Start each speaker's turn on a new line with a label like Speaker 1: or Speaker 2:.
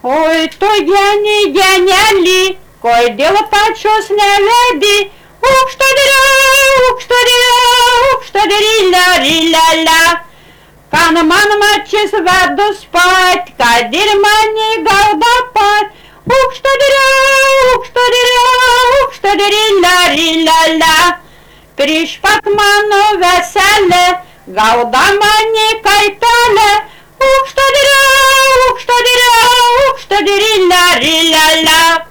Speaker 1: Ой, то гені генялі, кой діло пачос не веди. Ух, что дыря, ля. Канман мачес ваду спать, кадир мани гаудапать. Ух, что дыря, ля. Пришпатману веселе, гаудамани кайтале. Ух, что дыря, ля.